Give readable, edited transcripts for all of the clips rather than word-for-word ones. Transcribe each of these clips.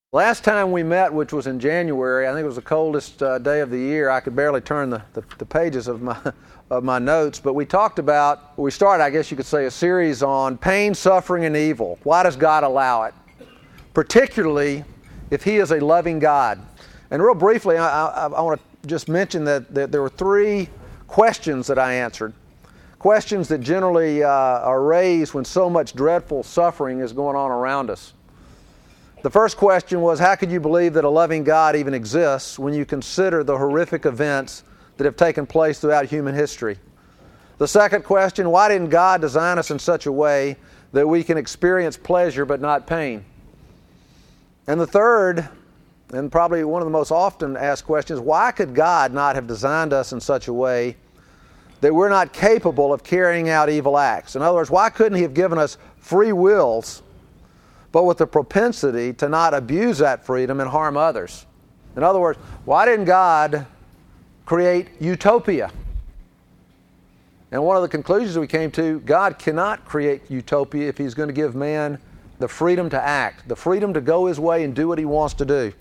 Last time we met, which was in January, I think it was the coldest day of the year. I could barely turn the pages of my notes, but we started, I guess you could say, a series on pain, suffering, and evil. Why does God allow it? Particularly if He is a loving God. And real briefly, I want to just mention that there were three questions that I answered. Questions that generally are raised when so much dreadful suffering is going on around us. The first question was, how could you believe that a loving God even exists when you consider the horrific events that have taken place throughout human history? The second question, why didn't God design us in such a way that we can experience pleasure but not pain? And the third, and probably one of the most often asked questions, why could God not have designed us in such a way that we're not capable of carrying out evil acts? In other words, why couldn't He have given us free wills, but with the propensity to not abuse that freedom and harm others? In other words, why didn't God create utopia? And one of the conclusions we came to, God cannot create utopia if He's going to give man the freedom to act, the freedom to go his way and do what he wants to do.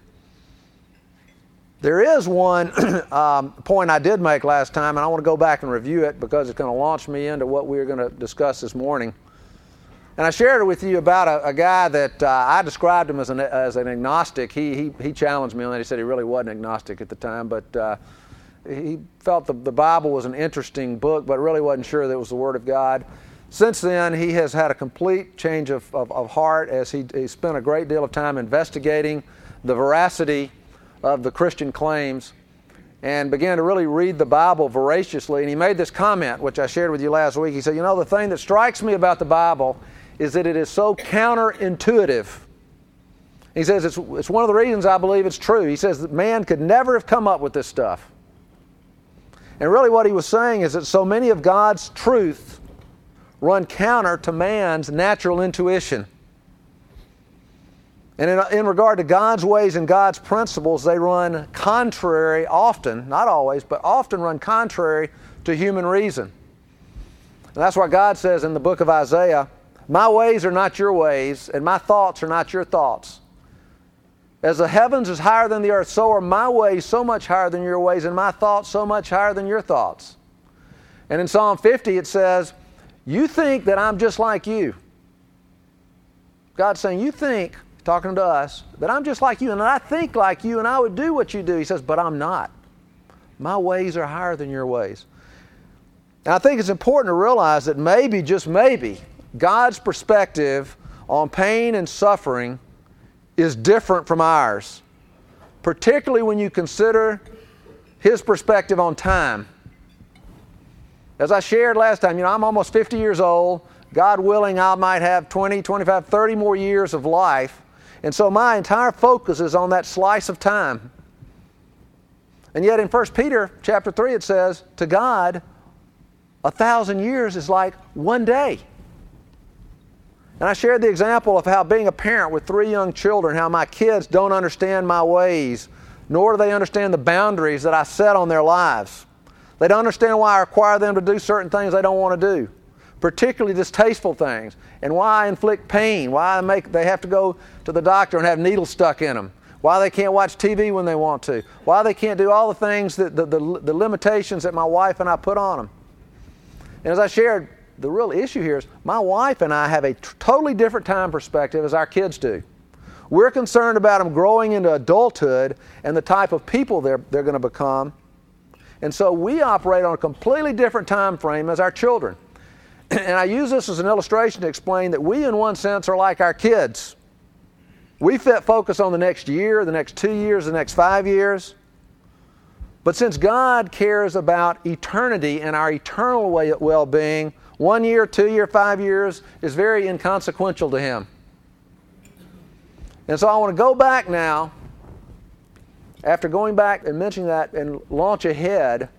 There is one point I did make last time, and I want to go back and review it because it's going to launch me into what we're going to discuss this morning. And I shared it with you about a guy that I described him as an agnostic. He challenged me on that. He said he really wasn't agnostic at the time, but he felt the Bible was an interesting book, but really wasn't sure that it was the Word of God. Since then, he has had a complete change of heart as he spent a great deal of time investigating the veracity of the Christian claims and began to really read the Bible voraciously. And he made this comment, which I shared with you last week. He said, you know, the thing that strikes me about the Bible is that it is so counterintuitive. He says it's one of the reasons I believe it's true. He says that man could never have come up with this stuff. And really what he was saying is that so many of God's truths run counter to man's natural intuition. And in regard to God's ways and God's principles, they run contrary often, not always, but often run contrary to human reason. And that's why God says in the book of Isaiah, my ways are not your ways, and my thoughts are not your thoughts. As the heavens is higher than the earth, so are my ways so much higher than your ways, and my thoughts so much higher than your thoughts. And in Psalm 50 it says, you think that I'm just like you. God's saying, you think, talking to us, that I'm just like you, and I think like you, and I would do what you do. He says, but I'm not. My ways are higher than your ways. And I think it's important to realize that maybe, just maybe, God's perspective on pain and suffering is different from ours, particularly when you consider His perspective on time. As I shared last time, I'm almost 50 years old. God willing, I might have 20, 25, 30 more years of life. And so my entire focus is on that slice of time. And yet in 1 Peter chapter 3 it says, to God, 1,000 years is like one day. And I shared the example of how being a parent with 3 young children, how my kids don't understand my ways, nor do they understand the boundaries that I set on their lives. They don't understand why I require them to do certain things they don't want to do, particularly distasteful things, and why I inflict pain, why they have to go to the doctor and have needles stuck in them, why they can't watch TV when they want to, why they can't do all the things, the limitations that my wife and I put on them. And as I shared, the real issue here is my wife and I have a totally different time perspective as our kids do. We're concerned about them growing into adulthood and the type of people they're going to become. And so we operate on a completely different time frame as our children. And I use this as an illustration to explain that we, in one sense, are like our kids. We focus on the next year, the next 2 years, the next 5 years. But since God cares about eternity and our eternal well-being, 1 year, 2 year, 5 years is very inconsequential to Him. And so I want to go back now, after going back and mentioning that, and launch ahead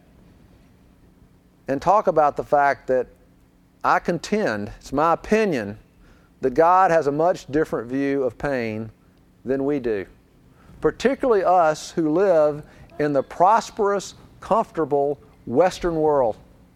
and talk about the fact that I contend, it's my opinion, that God has a much different view of pain than we do. Particularly us who live in the prosperous, comfortable Western world.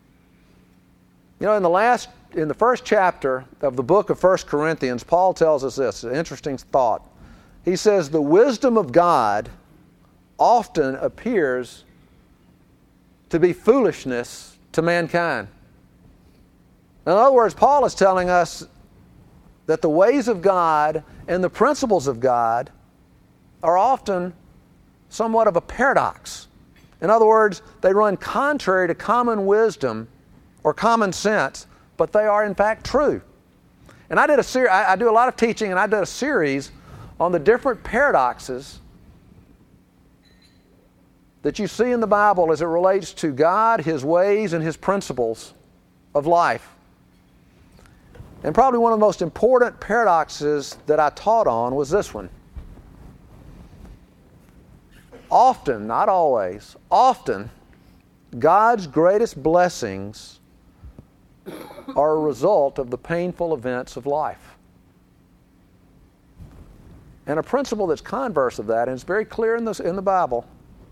In the first chapter of the book of 1 Corinthians, Paul tells us this, an interesting thought. He says, the wisdom of God often appears to be foolishness to mankind. In other words, Paul is telling us that the ways of God and the principles of God are often somewhat of a paradox. In other words, they run contrary to common wisdom or common sense, but they are in fact true. And I do a lot of teaching, and I did a series on the different paradoxes that you see in the Bible as it relates to God, His ways, and His principles of life. And probably one of the most important paradoxes that I taught on was this one. Often, not always, often, God's greatest blessings are a result of the painful events of life. And a principle that's converse of that, and it's very clear in the Bible,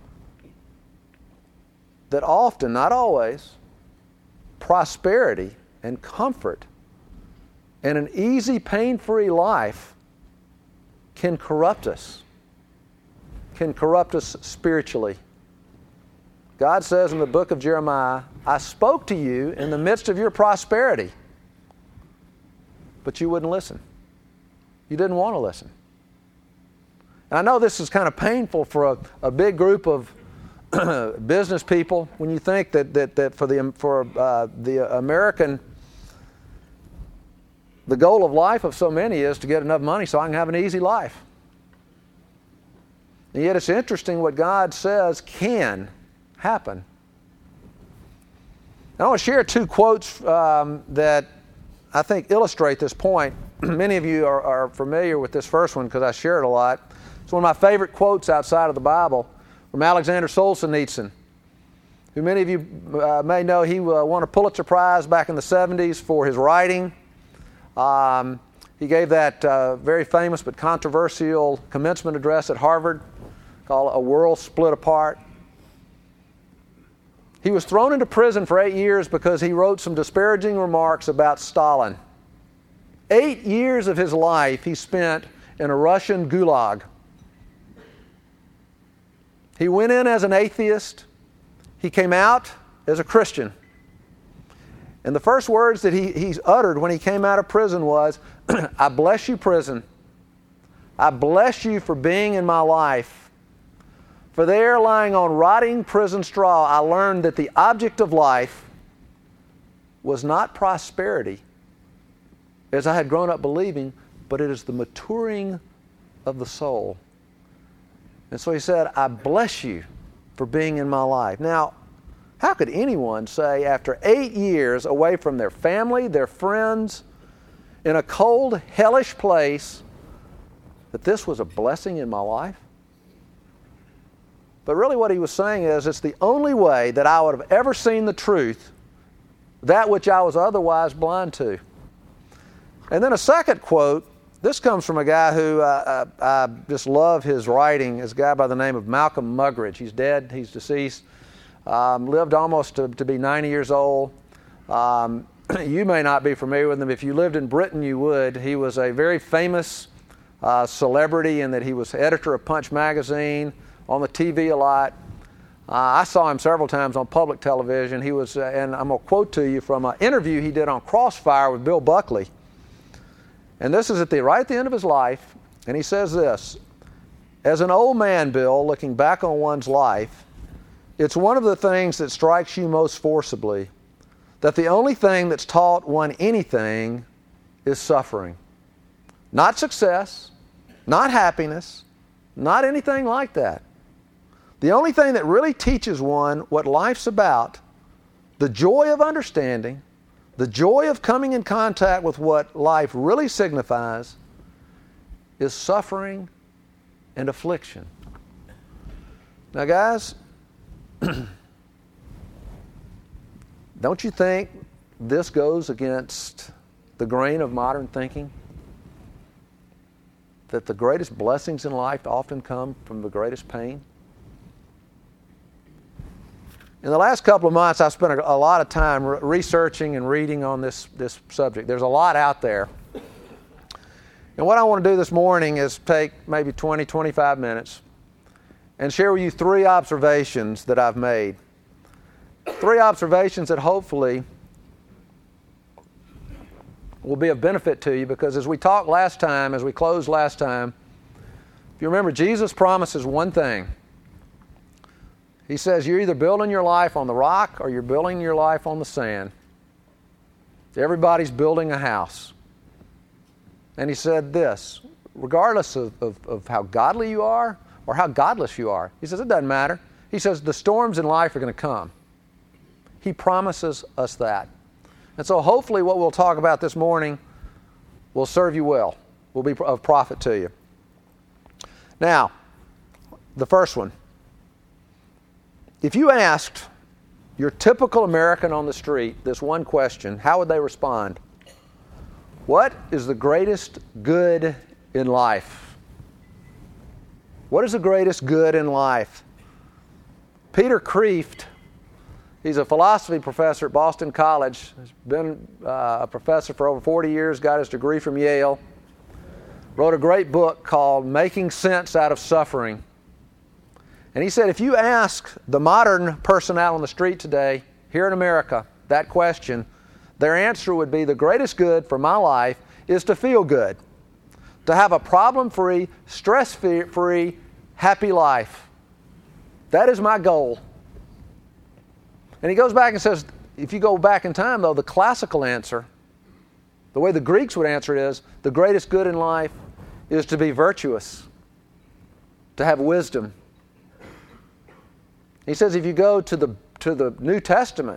that often, not always, prosperity and comfort and an easy, pain-free life can corrupt us spiritually. God says in the book of Jeremiah, I spoke to you in the midst of your prosperity, but you wouldn't listen. You didn't want to listen. And I know this is kind of painful for a big group of business people when you think that for the American, the goal of life of so many is to get enough money so I can have an easy life. And yet it's interesting what God says can happen. I want to share two quotes that I think illustrate this point. Many of you are familiar with this first one because I share it a lot. It's one of my favorite quotes outside of the Bible from Alexander Solzhenitsyn, who many of you may know. He won a Pulitzer Prize back in the 70s for his writing. He gave that very famous but controversial commencement address at Harvard called A World Split Apart. He was thrown into prison for 8 years because he wrote some disparaging remarks about Stalin. 8 years of his life he spent in a Russian gulag. He went in as an atheist. He came out as a Christian. And the first words that he uttered when he came out of prison was, I bless you, prison. I bless you for being in my life. For there, lying on rotting prison straw, I learned that the object of life was not prosperity, as I had grown up believing, but it is the maturing of the soul. And so he said, I bless you for being in my life. Now, how could anyone say after 8 years away from their family, their friends, in a cold, hellish place, that this was a blessing in my life? But really what he was saying is, it's the only way that I would have ever seen the truth, that which I was otherwise blind to. And then a second quote, this comes from a guy who I just love his writing, is a guy by the name of Malcolm Muggeridge. He's dead, he's deceased, lived almost to be 90 years old. You may not be familiar with him. If you lived in Britain, you would. He was a very famous celebrity in that he was editor of Punch magazine, on the TV a lot. I saw him several times on public television. He was, and I'm going to quote to you from an interview he did on Crossfire with Bill Buckley. And this is right at the end of his life. And he says this, as an old man, Bill, looking back on one's life, it's one of the things that strikes you most forcibly, that the only thing that's taught one anything is suffering. Not success, not happiness, not anything like that. The only thing that really teaches one what life's about, the joy of understanding, the joy of coming in contact with what life really signifies, is suffering and affliction. Now, guys, don't you think this goes against the grain of modern thinking? That the greatest blessings in life often come from the greatest pain? In the last couple of months, I've spent a lot of time researching and reading on this subject. There's a lot out there. And what I want to do this morning is take maybe 20, 25 minutes and share with you 3 observations that I've made. 3 observations that hopefully will be of benefit to you, because as we talked last time, as we closed last time, if you remember, Jesus promises one thing. He says you're either building your life on the rock or you're building your life on the sand. Everybody's building a house. And he said this, regardless of how godly you are or how godless you are, he says it doesn't matter. He says the storms in life are going to come. He promises us that. And so hopefully what we'll talk about this morning will serve you well, will be of profit to you. Now, the first one. If you asked your typical American on the street this one question, how would they respond? What is the greatest good in life? What is the greatest good in life? Peter Kreeft, he's a philosophy professor at Boston College. He's been a professor for over 40 years, got his degree from Yale. Wrote a great book called Making Sense Out of Suffering. And he said, if you ask the modern person out on the street today, here in America, that question, their answer would be, the greatest good for my life is to feel good, to have a problem-free, stress-free, happy life. That is my goal. And he goes back and says, if you go back in time, though, the classical answer, the way the Greeks would answer it is, the greatest good in life is to be virtuous, to have wisdom. He says if you go to the New Testament,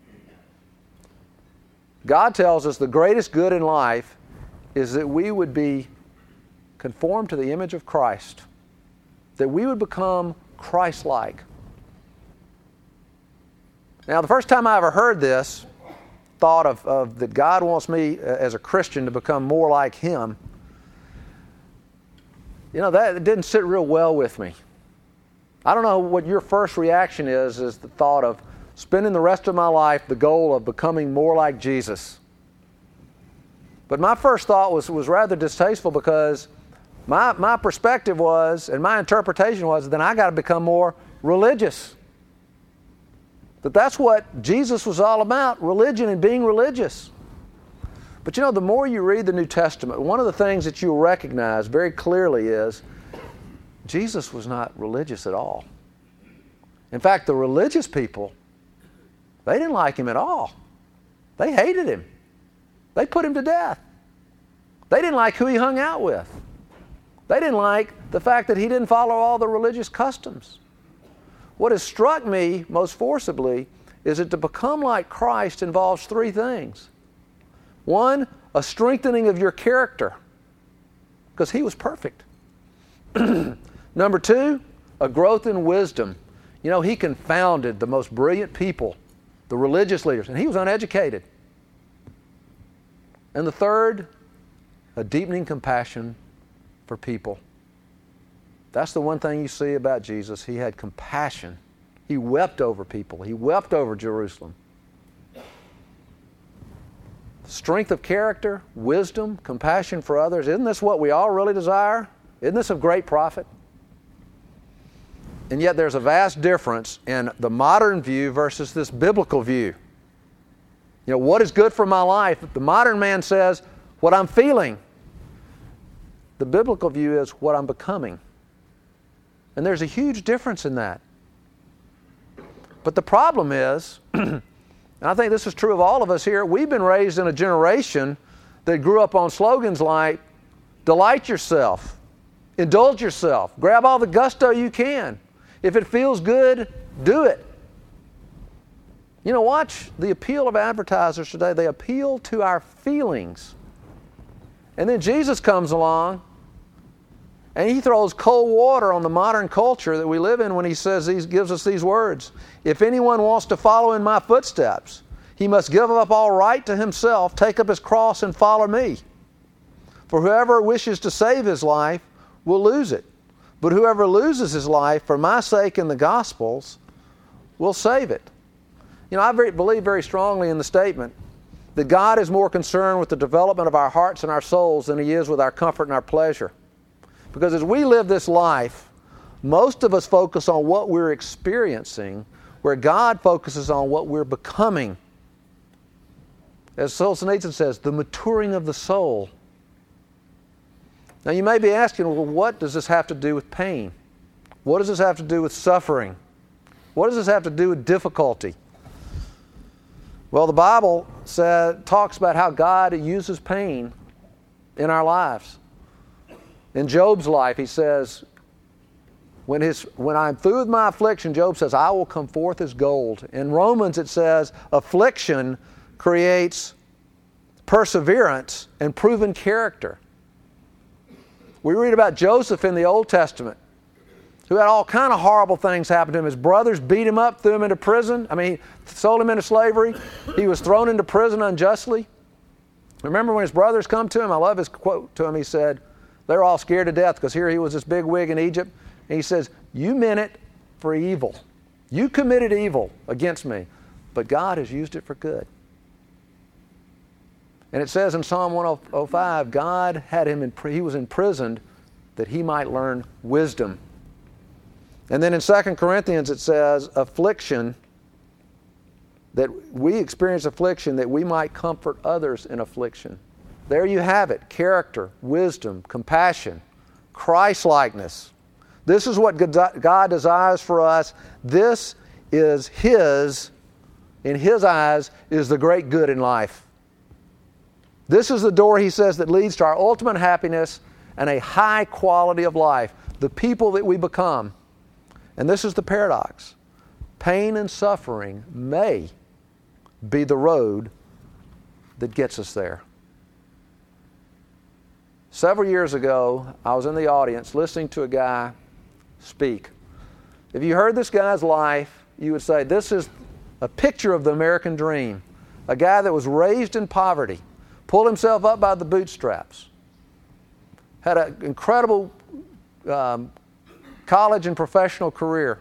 God tells us the greatest good in life is that we would be conformed to the image of Christ, that we would become Christ-like. Now, the first time I ever heard this, thought of that God wants me as a Christian to become more like Him, that didn't sit real well with me. I don't know what your first reaction is the thought of spending the rest of my life, the goal of becoming more like Jesus. But my first thought was rather distasteful, because my perspective was, and my interpretation was, then I got to become more religious. But that's what Jesus was all about, religion and being religious. But the more you read the New Testament, one of the things that you'll recognize very clearly is Jesus was not religious at all. In fact, the religious people, they didn't like Him at all. They hated Him. They put Him to death. They didn't like who He hung out with. They didn't like the fact that He didn't follow all the religious customs. What has struck me most forcibly is that to become like Christ involves 3 things. 1, a strengthening of your character, because He was perfect. Number 2, a growth in wisdom. He confounded the most brilliant people, the religious leaders, and He was uneducated. And the 3rd, a deepening compassion for people. That's the one thing you see about Jesus. He had compassion. He wept over people. He wept over Jerusalem. Strength of character, wisdom, compassion for others. Isn't this what we all really desire? Isn't this of great profit? And yet there's a vast difference in the modern view versus this biblical view. What is good for my life? The modern man says, what I'm feeling. The biblical view is what I'm becoming. And there's a huge difference in that. But the problem is, and I think this is true of all of us here, we've been raised in a generation that grew up on slogans like, delight yourself, indulge yourself, grab all the gusto you can. If it feels good, do it. Watch the appeal of advertisers today. They appeal to our feelings. And then Jesus comes along and He throws cold water on the modern culture that we live in when He gives us these words. If anyone wants to follow in my footsteps, he must give up all right to himself, take up his cross and follow me. For whoever wishes to save his life will lose it. But whoever loses his life for my sake and the gospel's will save it. I believe very strongly in the statement that God is more concerned with the development of our hearts and our souls than He is with our comfort and our pleasure. Because as we live this life, most of us focus on what we're experiencing, where God focuses on what we're becoming. As Solzhenitsyn says, the maturing of the soul. Now you may be asking, well, what does this have to do with pain? What does this have to do with suffering? What does this have to do with difficulty? Well, the Bible talks about how God uses pain in our lives. In Job's life, he says, when I'm through with my affliction, Job says, I will come forth as gold. In Romans, it says, affliction creates perseverance and proven character. We read about Joseph in the Old Testament, who had all kind of horrible things happen to him. His brothers beat him up, threw him into prison. Sold him into slavery. He was thrown into prison unjustly. Remember when his brothers come to him? I love his quote to him. He said, they're all scared to death because here he was this big wig in Egypt. And he says, you meant it for evil. You committed evil against me, but God has used it for good. And it says in Psalm 105, God had him he was imprisoned that he might learn wisdom. And then in 2 Corinthians it says, affliction, that we experience affliction that we might comfort others in affliction. There you have it, character, wisdom, compassion, Christ-likeness. This is what God desires for us. This is in His eyes, is the great good in life. This is the door, He says, that leads to our ultimate happiness and a high quality of life, the people that we become. And this is the paradox. Pain and suffering may be the road that gets us there. Several years ago, I was in the audience listening to a guy speak. If you heard this guy's life, you would say, this is a picture of the American dream. A guy that was raised in poverty, pulled himself up by the bootstraps, had an incredible college and professional career.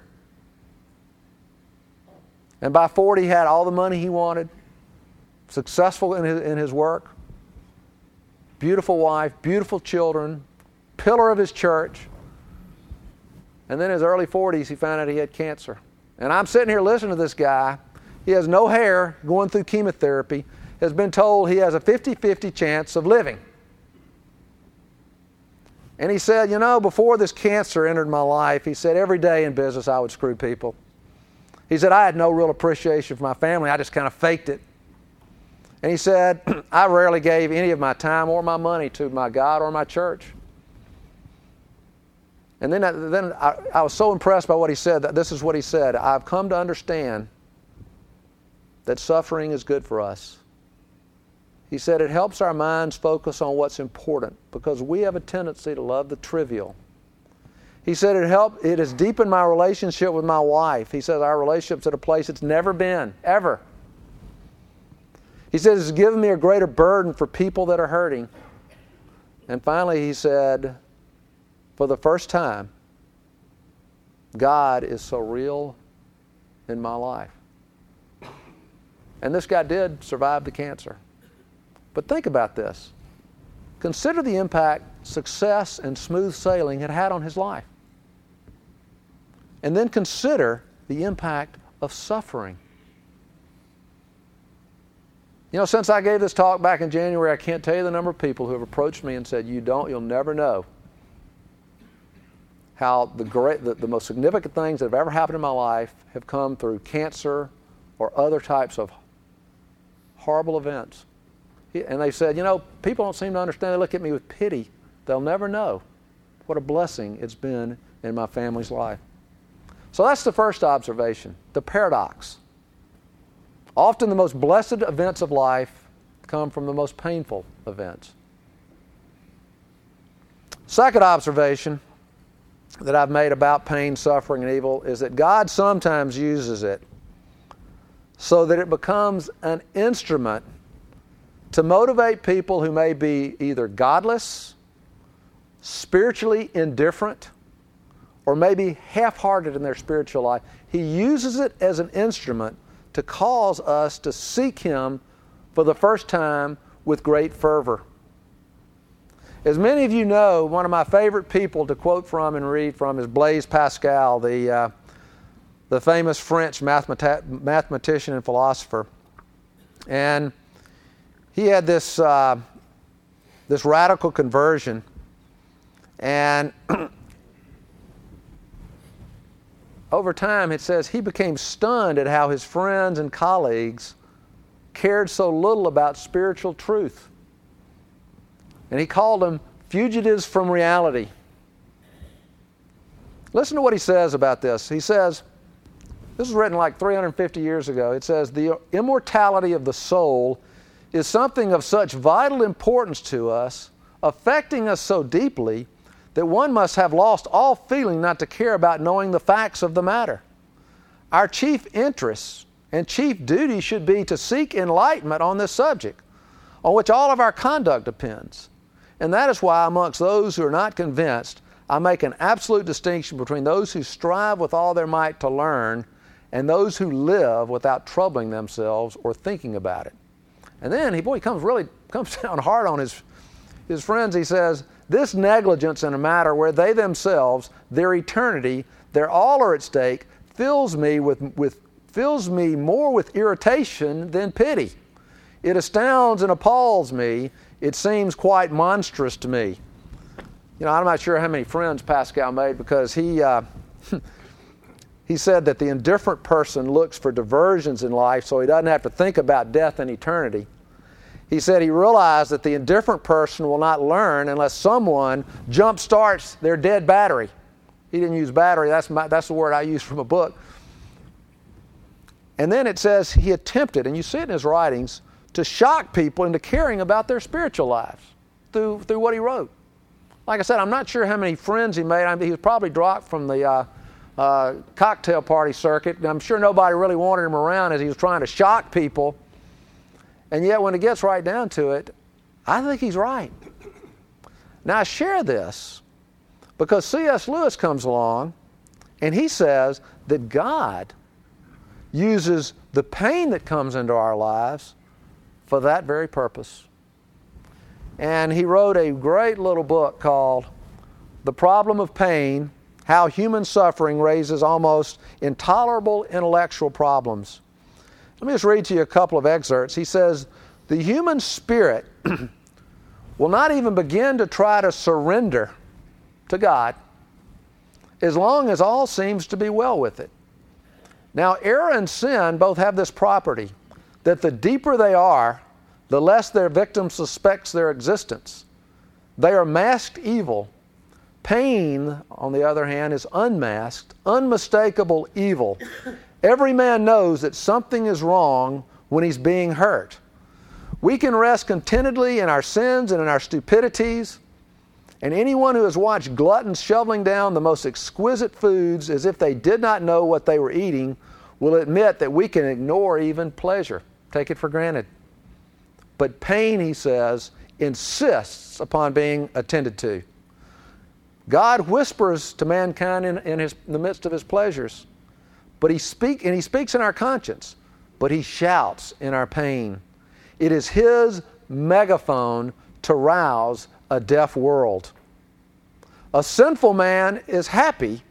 And by 40, he had all the money he wanted, successful in his work, beautiful wife, beautiful children, pillar of his church. And then in his early 40s, he found out he had cancer. And I'm sitting here listening to this guy. He has no hair, going through chemotherapy, has been told he has a 50-50 chance of living. And he said, before this cancer entered my life, he said, every day in business I would screw people. He said, I had no real appreciation for my family. I just kind of faked it. And he said, I rarely gave any of my time or my money to my God or my church. And then I was so impressed by what he said, that this is what he said, I've come to understand that suffering is good for us. He said it helps our minds focus on what's important because we have a tendency to love the trivial. He said it has deepened my relationship with my wife. He says our relationship's at a place it's never been, ever. He says it's given me a greater burden for people that are hurting. And finally he said, for the first time, God is so real in my life. And this guy did survive the cancer. But think about this. Consider the impact success and smooth sailing had on his life. And then consider the impact of suffering. Since I gave this talk back in January, I can't tell you the number of people who have approached me and said, you'll never know how the most significant things that have ever happened in my life have come through cancer or other types of horrible events. And they said, people don't seem to understand. They look at me with pity. They'll never know what a blessing it's been in my family's life. So that's the first observation, the paradox. Often the most blessed events of life come from the most painful events. Second observation that I've made about pain, suffering, and evil is that God sometimes uses it so that it becomes an instrument to motivate people who may be either godless, spiritually indifferent, or maybe half-hearted in their spiritual life. He uses it as an instrument to cause us to seek Him for the first time with great fervor. As many of you know, one of my favorite people to quote from and read from is Blaise Pascal, the famous French mathematician and philosopher. And he had this radical conversion, and over time it says he became stunned at how his friends and colleagues cared so little about spiritual truth. And he called them fugitives from reality. Listen to what he says about this. He says, this was written like 350 years ago. It says, the immortality of the soul is something of such vital importance to us, affecting us so deeply, that one must have lost all feeling not to care about knowing the facts of the matter. Our chief interests and chief duty should be to seek enlightenment on this subject, on which all of our conduct depends. And that is why amongst those who are not convinced, I make an absolute distinction between those who strive with all their might to learn and those who live without troubling themselves or thinking about it. And then he comes down hard on his friends. He says, this negligence in a matter where they themselves, their eternity, their all are at stake, fills me more with irritation than pity. It astounds and appalls me. It seems quite monstrous to me. You know, I'm not sure how many friends Pascal made, because he said that the indifferent person looks for diversions in life so he doesn't have to think about death and eternity. He said he realized that the indifferent person will not learn unless someone jump-starts their dead battery. He didn't use battery. That's the word I used from a book. And then it says he attempted, and you see it in his writings, to shock people into caring about their spiritual lives through what he wrote. Like I said, I'm not sure how many friends he made. He was probably dropped from the cocktail party circuit. I'm sure nobody really wanted him around as he was trying to shock people. And yet when it gets right down to it, I think he's right. Now I share this because C.S. Lewis comes along and he says that God uses the pain that comes into our lives for that very purpose. And he wrote a great little book called The Problem of Pain, How Human Suffering Raises Almost Intolerable Intellectual Problems. Let me just read to you a couple of excerpts. He says, the human spirit will not even begin to try to surrender to God as long as all seems to be well with it. Now, error and sin both have this property, that the deeper they are, the less their victim suspects their existence. They are masked evil. Pain, on the other hand, is unmasked, unmistakable evil. Every man knows that something is wrong when he's being hurt. We can rest contentedly in our sins and in our stupidities, and anyone who has watched gluttons shoveling down the most exquisite foods as if they did not know what they were eating will admit that we can ignore even pleasure, take it for granted. But pain, he says, insists upon being attended to. God whispers to mankind in the midst of his pleasures, but he speaks in our conscience, but he shouts in our pain. It is his megaphone to rouse a deaf world. A sinful man happy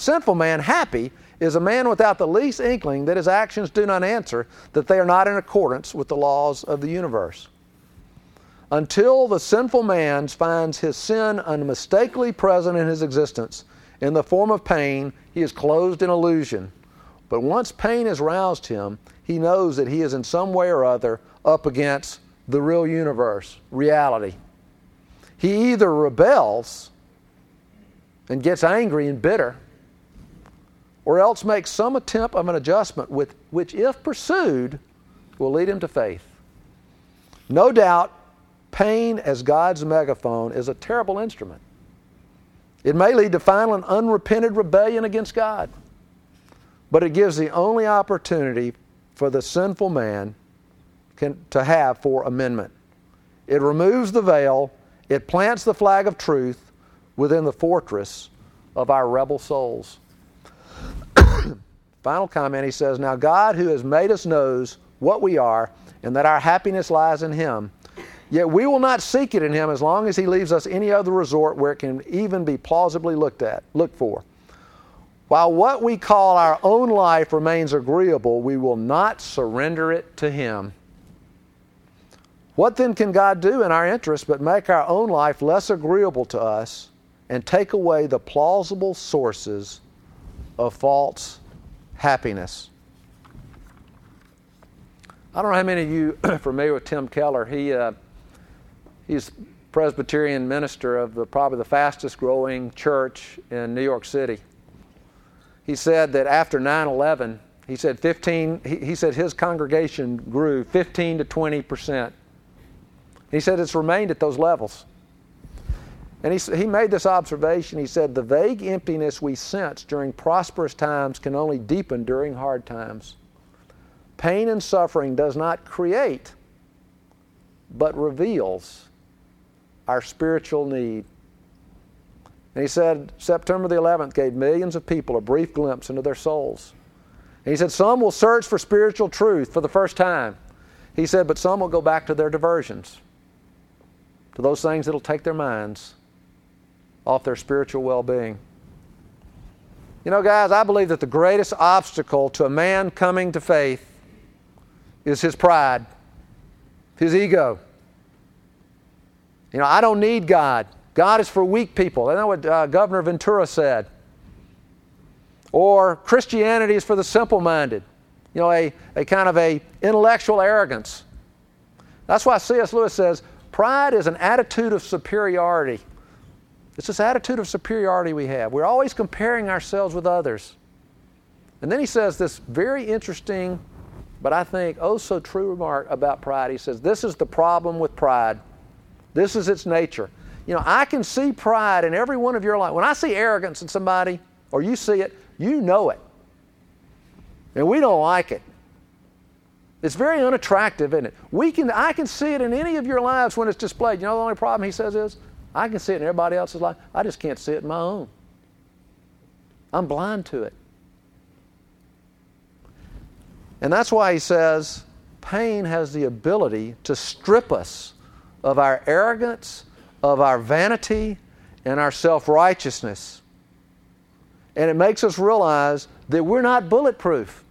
is a man without the least inkling that his actions do not answer, that they are not in accordance with the laws of the universe. Until the sinful man finds his sin unmistakably present in his existence in the form of pain, he is closed in illusion. But once pain has roused him, he knows that he is in some way or other up against the real universe, reality. He either rebels and gets angry and bitter, or else makes some attempt of an adjustment which, if pursued, will lead him to faith. No doubt, pain as God's megaphone is a terrible instrument. It may lead to final and unrepented rebellion against God, but it gives the only opportunity for the sinful man to have for amendment. It removes the veil. It plants the flag of truth within the fortress of our rebel souls. Final comment, he says, now God who has made us knows what we are and that our happiness lies in Him. Yet we will not seek it in Him as long as He leaves us any other resort where it can even be plausibly looked for. While what we call our own life remains agreeable, we will not surrender it to Him. What then can God do in our interest but make our own life less agreeable to us and take away the plausible sources of false happiness? I don't know how many of you are familiar with Tim Keller. He's Presbyterian minister of probably the fastest growing church in New York City. He said that after 9/11, he said his congregation grew 15 to 20%. He said it's remained at those levels. And he made this observation. He said, the vague emptiness we sense during prosperous times can only deepen during hard times. Pain and suffering does not create, but reveals our spiritual need. And he said, September the 11th gave millions of people a brief glimpse into their souls. And he said, some will search for spiritual truth for the first time. He said, but some will go back to their diversions, to those things that will take their minds off their spiritual well-being. You know, guys, I believe that the greatest obstacle to a man coming to faith is his pride, his ego. You know, I don't need God. God is for weak people. Isn't that what Governor Ventura said? Or Christianity is for the simple-minded. You know, a kind of a intellectual arrogance. That's why C.S. Lewis says, pride is an attitude of superiority. It's this attitude of superiority we have. We're always comparing ourselves with others. And then he says this very interesting, but I think so true remark about pride. He says, this is the problem with pride. This is its nature. You know, I can see pride in every one of your life. When I see arrogance in somebody, or you see it, you know it. And we don't like it. It's very unattractive, isn't it? I can see it in any of your lives when it's displayed. You know the only problem, he says, is I can see it in everybody else's life. I just can't see it in my own. I'm blind to it. And that's why he says pain has the ability to strip us of our arrogance, of our vanity, and our self-righteousness. And it makes us realize that we're not bulletproof.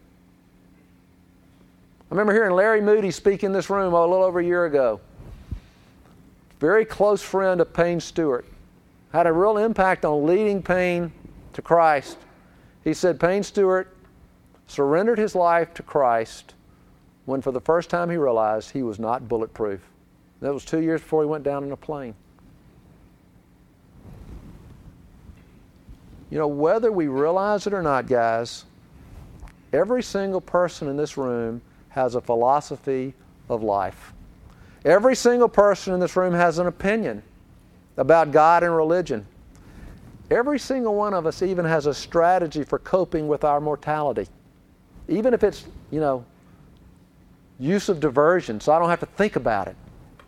I remember hearing Larry Moody speak in this room a little over a year ago. Very close friend of Payne Stewart. Had a real impact on leading Payne to Christ. He said Payne Stewart surrendered his life to Christ when for the first time he realized he was not bulletproof. That was 2 years before he went down in a plane. You know, whether we realize it or not, guys, every single person in this room has a philosophy of life. Every single person in this room has an opinion about God and religion. Every single one of us even has a strategy for coping with our mortality. Even if it's, you know, use of diversion, so I don't have to think about it.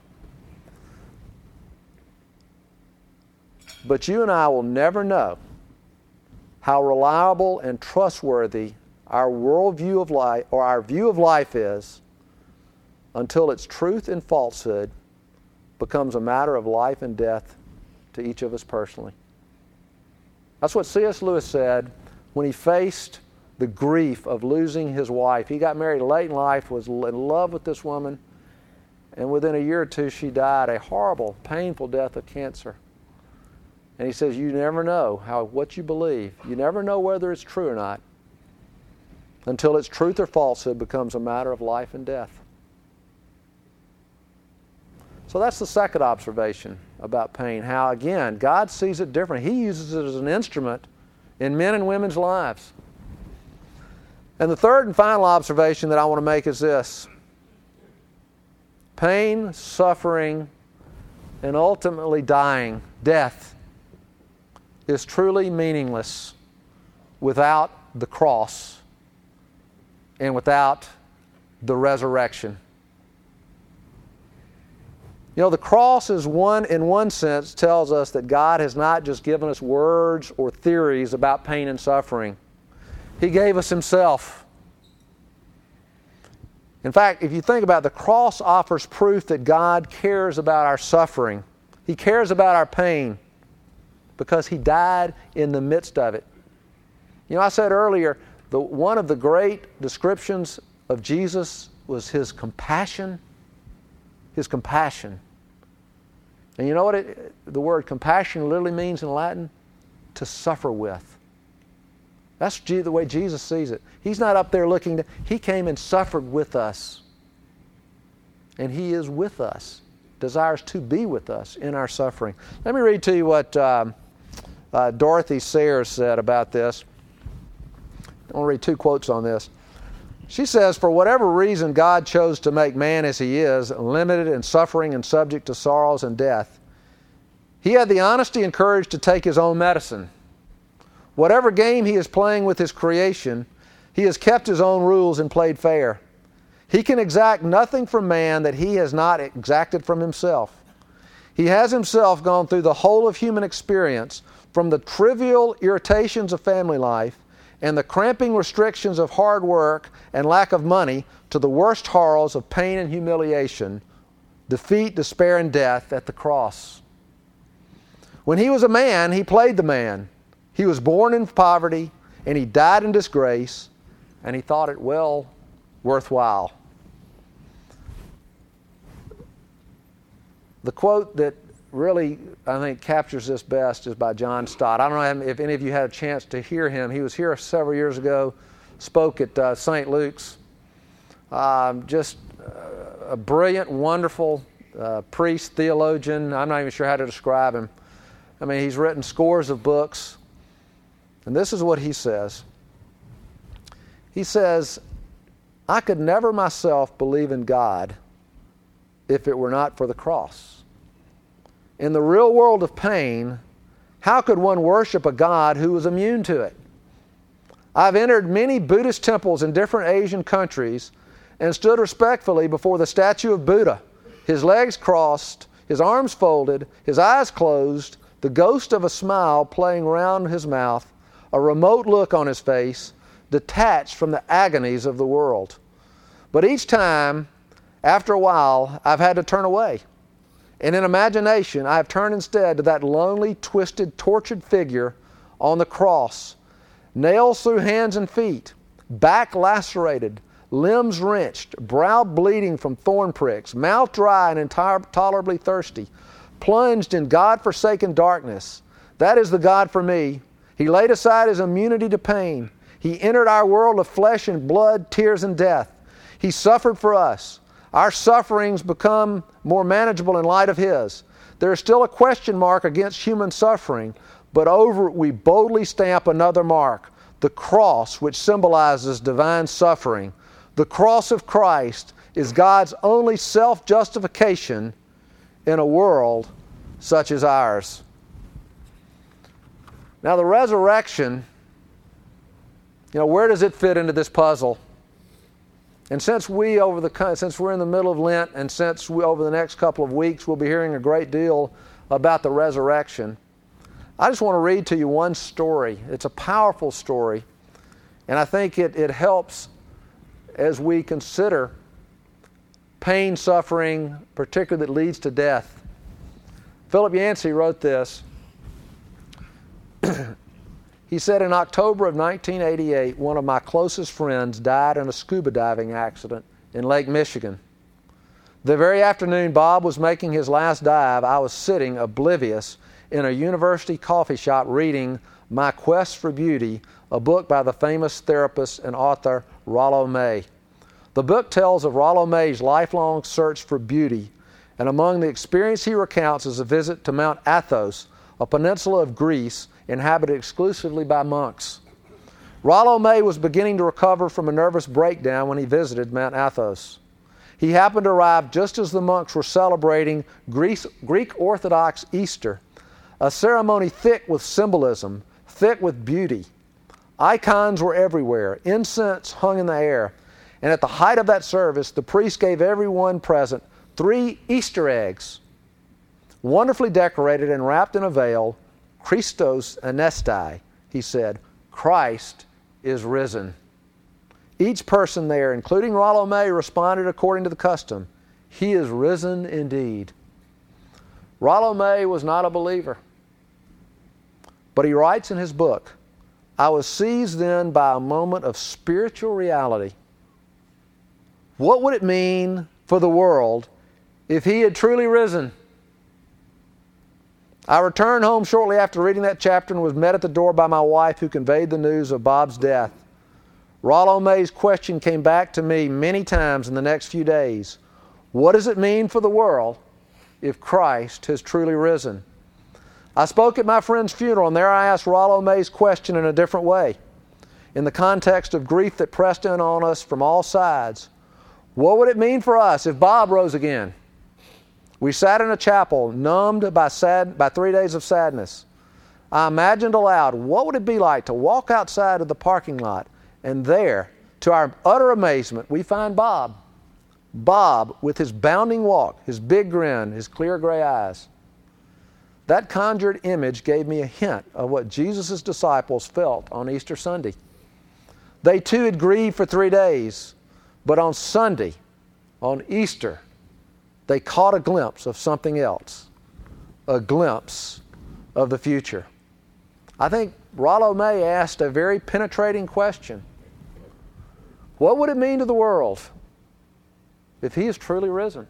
But you and I will never know how reliable and trustworthy our worldview of life, or our view of life, is until its truth and falsehood becomes a matter of life and death to each of us personally. That's what C.S. Lewis said when he faced the grief of losing his wife. He got married late in life, was in love with this woman, and within a year or two she died a horrible, painful death of cancer. And he says, you never know what you believe. You never know whether it's true or not until its truth or falsehood becomes a matter of life and death. So that's the second observation about pain. How, again, God sees it different. He uses it as an instrument in men and women's lives. And the third and final observation that I want to make is this. Pain, suffering, and ultimately dying, death, is truly meaningless without the cross and without the resurrection. You know, the cross is in one sense, tells us that God has not just given us words or theories about pain and suffering. He gave us Himself. In fact, if you think about it, the cross offers proof that God cares about our suffering. He cares about our pain because He died in the midst of it. You know, I said earlier, one of the great descriptions of Jesus was His compassion. His compassion. And you know what the word compassion literally means in Latin? To suffer with. That's the way Jesus sees it. He's not up there looking down. He came and suffered with us. And He is with us, desires to be with us in our suffering. Let me read to you what Dorothy Sayers said about this. I want to read two quotes on this. She says, "For whatever reason God chose to make man as he is, limited and suffering and subject to sorrows and death, He had the honesty and courage to take His own medicine. Whatever game He is playing with His creation, He has kept His own rules and played fair. He can exact nothing from man that He has not exacted from Himself. He has Himself gone through the whole of human experience, from the trivial irritations of family life and the cramping restrictions of hard work and lack of money to the worst horrors of pain and humiliation, defeat, despair, and death at the cross. When He was a man, He played the man. He was born in poverty, and He died in disgrace, and He thought it well worthwhile." The quote that really, I think, captures this best is by John Stott. I don't know if any of you had a chance to hear him. He was here several years ago, spoke at St. Luke's. Just a brilliant, wonderful priest, theologian. I'm not even sure how to describe him. I mean, he's written scores of books. And this is what he says. He says, "I could never myself believe in God if it were not for the cross. In the real world of pain, how could one worship a God who was immune to it? I've entered many Buddhist temples in different Asian countries and stood respectfully before the statue of Buddha, his legs crossed, his arms folded, his eyes closed, the ghost of a smile playing round his mouth, a remote look on his face, detached from the agonies of the world. But each time, after a while, I've had to turn away. And in imagination, I have turned instead to that lonely, twisted, tortured figure on the cross, nails through hands and feet, back lacerated, limbs wrenched, brow bleeding from thorn pricks, mouth dry and intolerably thirsty, plunged in God-forsaken darkness. That is the God for me. He laid aside His immunity to pain. He entered our world of flesh and blood, tears and death. He suffered for us. Our sufferings become more manageable in light of His. There is still a question mark against human suffering, but over it we boldly stamp another mark, the cross, which symbolizes divine suffering. The cross of Christ is God's only self-justification in a world such as ours. Now the resurrection, where does it fit into this puzzle? And since we're in the middle of Lent, and since over the next couple of weeks we'll be hearing a great deal about the resurrection, I just want to read to you one story. It's a powerful story, and I think it helps as we consider pain, suffering, particularly that leads to death. Philip Yancey wrote this. He said, "In October of 1988, one of my closest friends died in a scuba diving accident in Lake Michigan. The very afternoon Bob was making his last dive, I was sitting oblivious in a university coffee shop reading My Quest for Beauty, a book by the famous therapist and author Rollo May. The book tells of Rollo May's lifelong search for beauty, and among the experience he recounts is a visit to Mount Athos, a peninsula of Greece inhabited exclusively by monks. Rollo May was beginning to recover from a nervous breakdown when he visited Mount Athos. He happened to arrive just as the monks were celebrating Greek Orthodox Easter, a ceremony thick with symbolism, thick with beauty. Icons were everywhere, incense hung in the air, and at the height of that service, the priest gave everyone present 3 Easter eggs, wonderfully decorated and wrapped in a veil. Christos Anesti, he said, Christ is risen. Each person there, including Rollo May, responded according to the custom. He is risen indeed. Rollo May was not a believer. But he writes in his book, I was seized then by a moment of spiritual reality. What would it mean for the world if he had truly risen? I returned home shortly after reading that chapter and was met at the door by my wife, who conveyed the news of Bob's death. Rollo May's question came back to me many times in the next few days. What does it mean for the world if Christ has truly risen? I spoke at my friend's funeral, and there I asked Rollo May's question in a different way. In the context of grief that pressed in on us from all sides, what would it mean for us if Bob rose again? We sat in a chapel, numbed by 3 days of sadness. I imagined aloud, what would it be like to walk outside of the parking lot, and there, to our utter amazement, we find Bob. Bob with his bounding walk, his big grin, his clear gray eyes. That conjured image gave me a hint of what Jesus' disciples felt on Easter Sunday. They too had grieved for 3 days, but on Sunday, on Easter, they caught a glimpse of something else, a glimpse of the future. I think Rollo May asked a very penetrating question. What would it mean to the world if he is truly risen?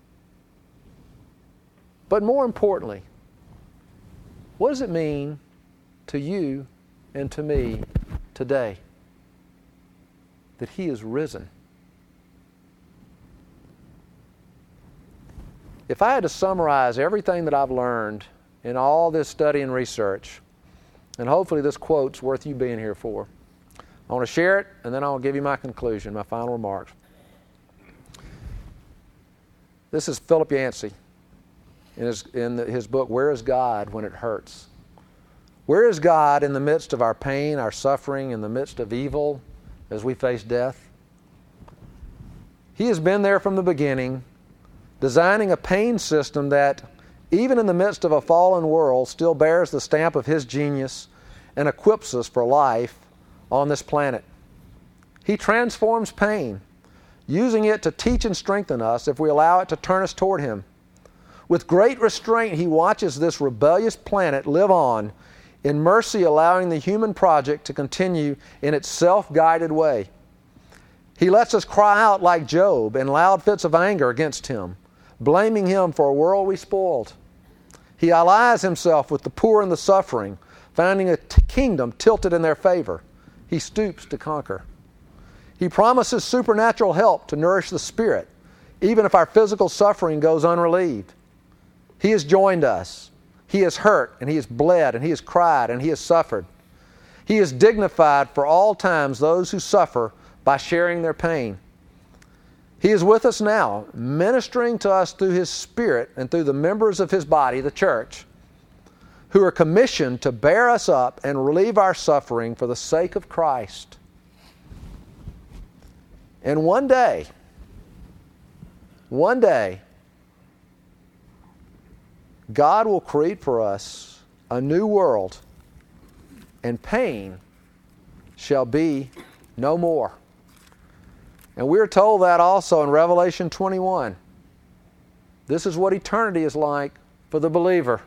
But more importantly, what does it mean to you and to me today that he is risen? If I had to summarize everything that I've learned in all this study and research, and hopefully this quote's worth you being here for, I want to share it, and then I'll give you my conclusion, my final remarks. This is Philip Yancey in his book, Where is God When It Hurts? Where is God in the midst of our pain, our suffering, in the midst of evil as we face death? He has been there from the beginning, designing a pain system that, even in the midst of a fallen world, still bears the stamp of His genius and equips us for life on this planet. He transforms pain, using it to teach and strengthen us if we allow it to turn us toward Him. With great restraint, He watches this rebellious planet live on, in mercy allowing the human project to continue in its self-guided way. He lets us cry out like Job in loud fits of anger against Him, blaming Him for a world we spoiled. He allies Himself with the poor and the suffering, finding a kingdom tilted in their favor. He stoops to conquer. He promises supernatural help to nourish the spirit, even if our physical suffering goes unrelieved. He has joined us. He has hurt, and He has bled, and He has cried, and He has suffered. He has dignified for all times those who suffer by sharing their pain. He is with us now, ministering to us through His Spirit and through the members of His body, the church, who are commissioned to bear us up and relieve our suffering for the sake of Christ. And one day, God will create for us a new world, and pain shall be no more. And we are told that also in Revelation 21. This is what eternity is like for the believer.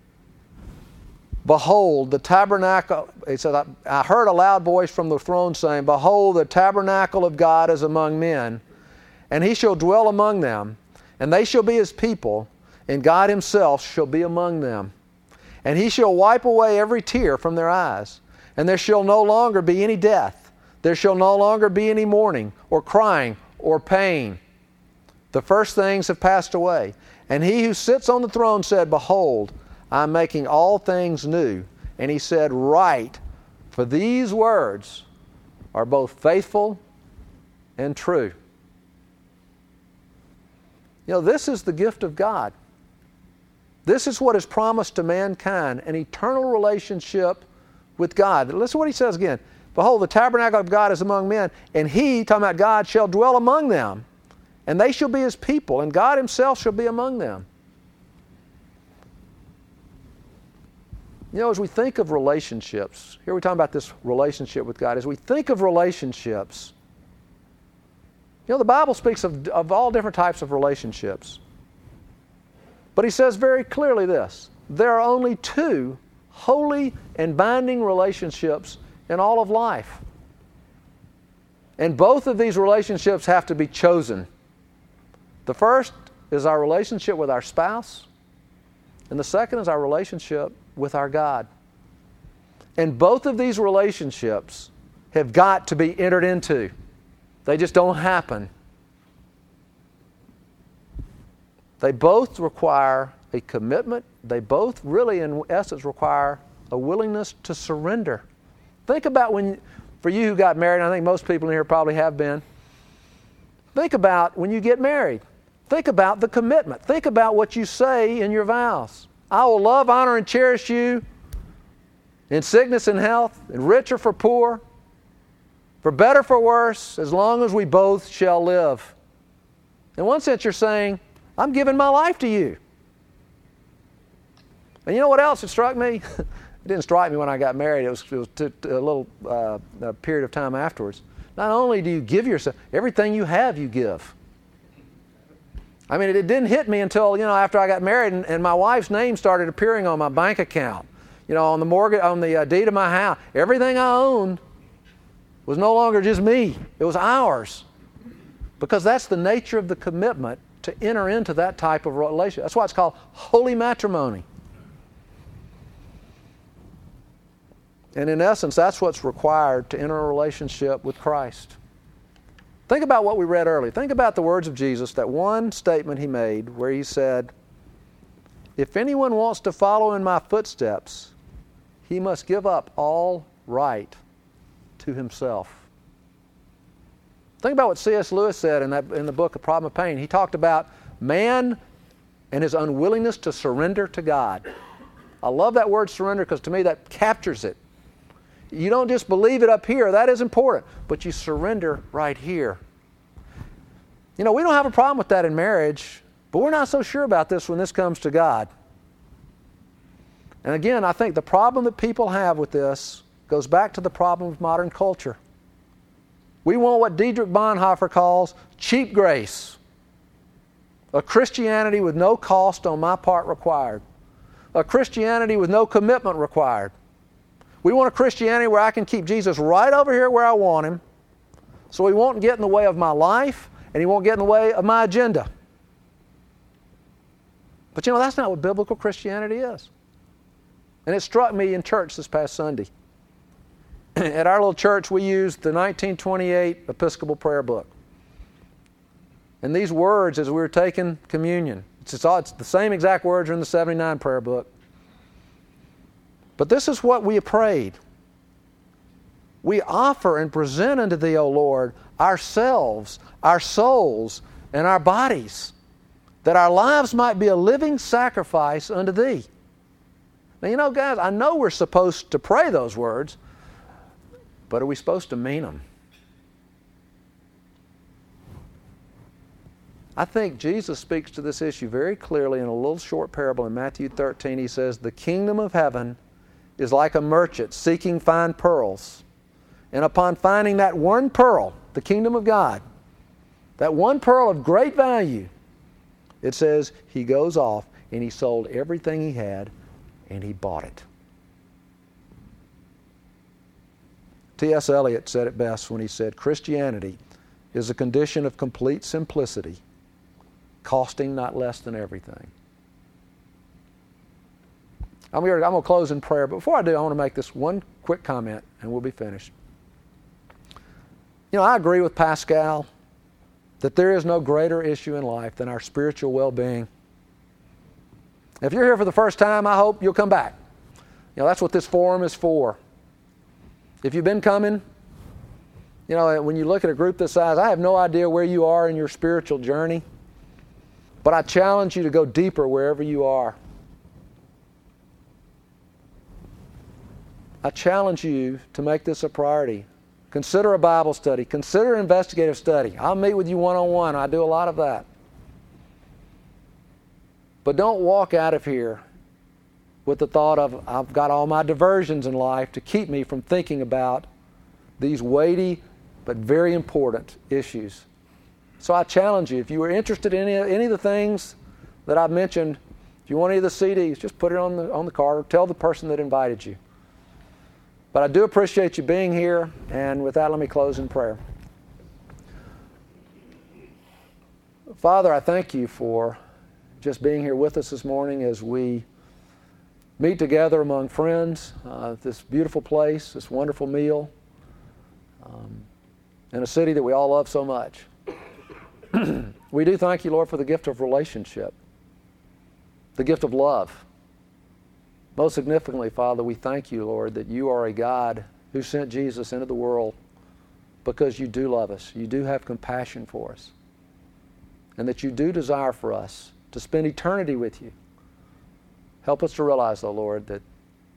Behold, the tabernacle, it says, I heard a loud voice from the throne saying, Behold, the tabernacle of God is among men, and He shall dwell among them, and they shall be His people, and God Himself shall be among them. And He shall wipe away every tear from their eyes, and there shall no longer be any death. There shall no longer be any mourning, or crying, or pain. The first things have passed away. And He who sits on the throne said, Behold, I am making all things new. And He said, Write, for these words are both faithful and true. You know, this is the gift of God. This is what is promised to mankind, an eternal relationship with God. Listen to what He says again. Behold, the tabernacle of God is among men, and He, talking about God, shall dwell among them, and they shall be His people, and God Himself shall be among them. You know, as we think of relationships, here we're talking about this relationship with God, as we think of relationships, You know, the Bible speaks of all different types of relationships. But he says very clearly this: there are only two holy and binding relationships in all of life. And both of these relationships have to be chosen. The first is our relationship with our spouse, and the second is our relationship with our God. And both of these relationships have got to be entered into. They just don't happen. They both require a commitment. They both really, in essence, require a willingness to surrender. Think about for you who got married, and I think most people in here probably have been, think about when you get married. Think about the commitment. Think about what you say in your vows. I will love, honor, and cherish you in sickness and health, in rich or for poor, for better, for worse, as long as we both shall live. In one sense, you're saying, I'm giving my life to you. And you know what else it struck me? It didn't strike me when I got married. It was a little a period of time afterwards. Not only do you give yourself, everything you have, you give. I mean, it didn't hit me until, after I got married and my wife's name started appearing on my bank account. On the mortgage, on the deed of my house. Everything I owned was no longer just me. It was ours. Because that's the nature of the commitment to enter into that type of relationship. That's why it's called holy matrimony. And in essence, that's what's required to enter a relationship with Christ. Think about what we read earlier. Think about the words of Jesus, that one statement he made where he said, if anyone wants to follow in my footsteps, he must give up all right to himself. Think about what C.S. Lewis said in the book The Problem of Pain. He talked about man and his unwillingness to surrender to God. I love that word surrender because to me that captures it. You don't just believe it up here, that is important, but you surrender right here. We don't have a problem with that in marriage, but we're not so sure about this when this comes to God. And again, I think the problem that people have with this goes back to the problem of modern culture. We want what Dietrich Bonhoeffer calls cheap grace, a Christianity with no cost on my part required, a Christianity with no commitment required. We want a Christianity where I can keep Jesus right over here where I want Him, so He won't get in the way of my life and He won't get in the way of my agenda. But that's not what biblical Christianity is. And it struck me in church this past Sunday. At our little church, we used the 1928 Episcopal Prayer Book. And these words, as we were taking communion, it's the same exact words are in the 79 Prayer Book. But this is what we prayed. We offer and present unto Thee, O Lord, ourselves, our souls, and our bodies, that our lives might be a living sacrifice unto Thee. Now, guys, I know we're supposed to pray those words, but are we supposed to mean them? I think Jesus speaks to this issue very clearly in a little short parable in Matthew 13. He says, the kingdom of heaven is like a merchant seeking fine pearls. And upon finding that one pearl, the kingdom of God, that one pearl of great value, it says he goes off and he sold everything he had and he bought it. T.S. Eliot said it best when he said, Christianity is a condition of complete simplicity, costing not less than everything. I'm going to close in prayer, but before I do, I want to make this one quick comment and we'll be finished. I agree with Pascal that there is no greater issue in life than our spiritual well-being. If you're here for the first time, I hope you'll come back. That's what this forum is for. If you've been coming, when you look at a group this size, I have no idea where you are in your spiritual journey, but I challenge you to go deeper wherever you are. I challenge you to make this a priority. Consider a Bible study. Consider investigative study. I'll meet with you one-on-one. I do a lot of that. But don't walk out of here with the thought of, I've got all my diversions in life to keep me from thinking about these weighty but very important issues. So I challenge you, if you were interested in any of the things that I've mentioned, if you want any of the CDs, just put it on the card or tell the person that invited you. But I do appreciate you being here, and with that, let me close in prayer. Father, I thank you for just being here with us this morning as we meet together among friends, this beautiful place, this wonderful meal, in a city that we all love so much. We do thank you, Lord, for the gift of relationship, the gift of love. Most significantly, Father, we thank you, Lord, that you are a God who sent Jesus into the world because you do love us, you do have compassion for us, and that you do desire for us to spend eternity with you. Help us to realize, though, Lord, that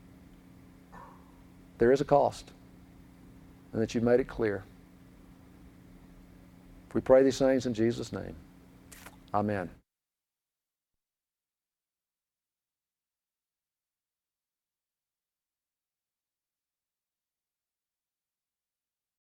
there is a cost and that you've made it clear. We pray these things in Jesus' name. Amen.